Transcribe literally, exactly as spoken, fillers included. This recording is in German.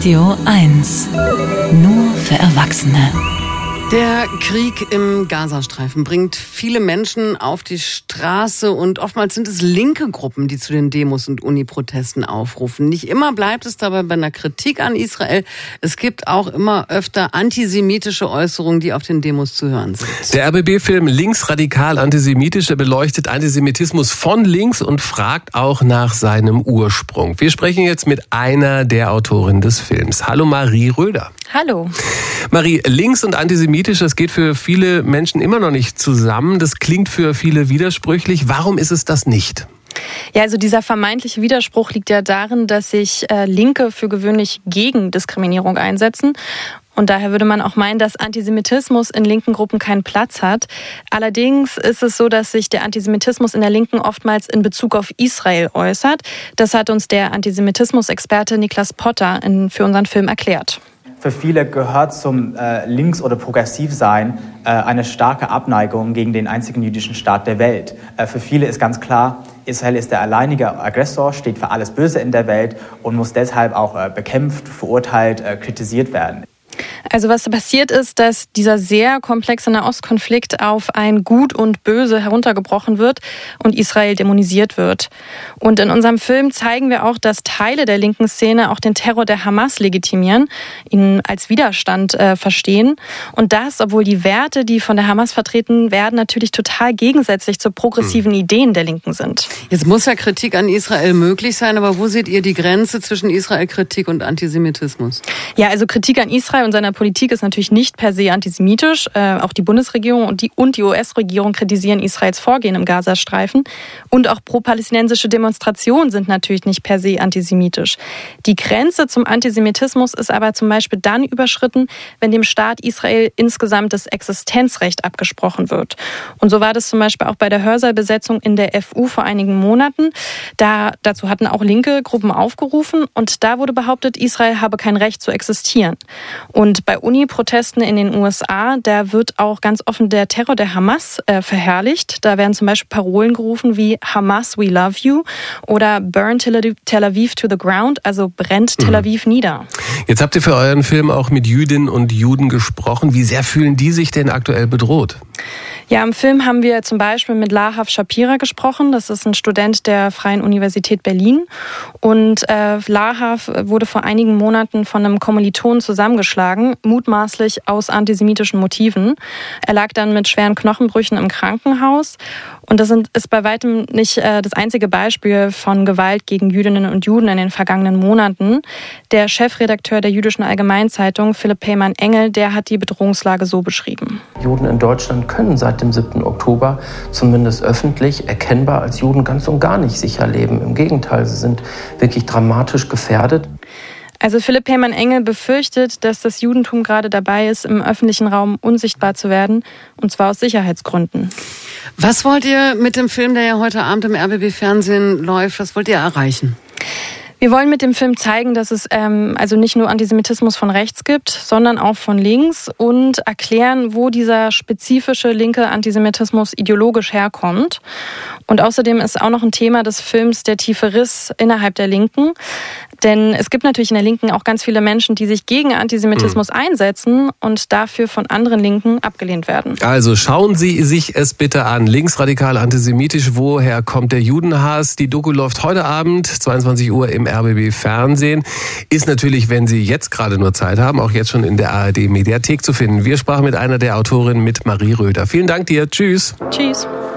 Radio eins. Nur für Erwachsene. Der Krieg im Gazastreifen bringt viele Menschen auf die Straße und oftmals sind es linke Gruppen, die zu den Demos und Uni-Protesten aufrufen. Nicht immer bleibt es dabei bei einer Kritik an Israel. Es gibt auch immer öfter antisemitische Äußerungen, die auf den Demos zu hören sind. Der R B B-Film Linksradikal antisemitisch beleuchtet Antisemitismus von links und fragt auch nach seinem Ursprung. Wir sprechen jetzt mit einer der Autorinnen des Films. Hallo Marie Röder. Hallo. Marie, links und antisemitisch, das geht für viele Menschen immer noch nicht zusammen. Das klingt für viele widersprüchlich. Warum ist es das nicht? Ja, also dieser vermeintliche Widerspruch liegt ja darin, dass sich äh, Linke für gewöhnlich gegen Diskriminierung einsetzen. Und daher würde man auch meinen, dass Antisemitismus in linken Gruppen keinen Platz hat. Allerdings ist es so, dass sich der Antisemitismus in der Linken oftmals in Bezug auf Israel äußert. Das hat uns der Antisemitismus-Experte Niklas Potter in, für unseren Film erklärt. Für viele gehört zum äh, Links- oder Progressivsein äh, eine starke Abneigung gegen den einzigen jüdischen Staat der Welt. Äh, für viele ist ganz klar, Israel ist der alleinige Aggressor, steht für alles Böse in der Welt und muss deshalb auch äh, bekämpft, verurteilt, äh, kritisiert werden. Also was passiert ist, dass dieser sehr komplexe Nahostkonflikt auf ein Gut und Böse heruntergebrochen wird und Israel dämonisiert wird. Und in unserem Film zeigen wir auch, dass Teile der linken Szene auch den Terror der Hamas legitimieren, ihn als Widerstand äh, verstehen. Und das, obwohl die Werte, die von der Hamas vertreten werden, natürlich total gegensätzlich zu progressiven mhm. Ideen der Linken sind. Jetzt muss ja Kritik an Israel möglich sein, aber wo seht ihr die Grenze zwischen Israel-Kritik und Antisemitismus? Ja, also Kritik an Israel und seiner Politik ist natürlich nicht per se antisemitisch. Äh, auch die Bundesregierung und die, und die U S-Regierung kritisieren Israels Vorgehen im Gazastreifen. Und auch pro-palästinensische Demonstrationen sind natürlich nicht per se antisemitisch. Die Grenze zum Antisemitismus ist aber zum Beispiel dann überschritten, wenn dem Staat Israel insgesamt das Existenzrecht abgesprochen wird. Und so war das zum Beispiel auch bei der Hörsaalbesetzung in der F U vor einigen Monaten. Da, dazu hatten auch linke Gruppen aufgerufen und da wurde behauptet, Israel habe kein Recht zu existieren. Und bei Uni-Protesten in den U S A, da wird auch ganz offen der Terror der Hamas äh, verherrlicht. Da werden zum Beispiel Parolen gerufen wie Hamas, we love you oder Burn Tel Aviv to the ground, also brennt Tel Aviv mhm. nieder. Jetzt habt ihr für euren Film auch mit Jüdinnen und Juden gesprochen. Wie sehr fühlen die sich denn aktuell bedroht? Ja, im Film haben wir zum Beispiel mit Lahav Shapira gesprochen. Das ist ein Student der Freien Universität Berlin. Und äh, Lahav wurde vor einigen Monaten von einem Kommilitonen zusammengeschlagen, mutmaßlich aus antisemitischen Motiven. Er lag dann mit schweren Knochenbrüchen im Krankenhaus. Und das sind, ist bei weitem nicht äh, das einzige Beispiel von Gewalt gegen Jüdinnen und Juden in den vergangenen Monaten. Der Chefredakteur der Jüdischen Allgemeinzeitung, Philipp Peymann-Engel, der hat die Bedrohungslage so beschrieben. Juden in Deutschland können seit dem siebten Oktober zumindest öffentlich erkennbar als Juden ganz und gar nicht sicher leben. Im Gegenteil, sie sind wirklich dramatisch gefährdet. Also Philipp Peymann-Engel befürchtet, dass das Judentum gerade dabei ist, im öffentlichen Raum unsichtbar zu werden, und zwar aus Sicherheitsgründen. Was wollt ihr mit dem Film, der ja heute Abend im R B B-Fernsehen läuft, was wollt ihr erreichen? Wir wollen mit dem Film zeigen, dass es ähm, also nicht nur Antisemitismus von rechts gibt, sondern auch von links und erklären, wo dieser spezifische linke Antisemitismus ideologisch herkommt. Und außerdem ist auch noch ein Thema des Films der tiefe Riss innerhalb der Linken. Denn es gibt natürlich in der Linken auch ganz viele Menschen, die sich gegen Antisemitismus mhm. einsetzen und dafür von anderen Linken abgelehnt werden. Also schauen Sie sich es bitte an. Linksradikal antisemitisch, woher kommt der Judenhass? Die Doku läuft heute Abend, zweiundzwanzig Uhr im R B B-Fernsehen. Ist natürlich, wenn Sie jetzt gerade nur Zeit haben, auch jetzt schon in der A R D-Mediathek zu finden. Wir sprachen mit einer der Autorinnen, mit Marie Röder. Vielen Dank dir. Tschüss. Tschüss.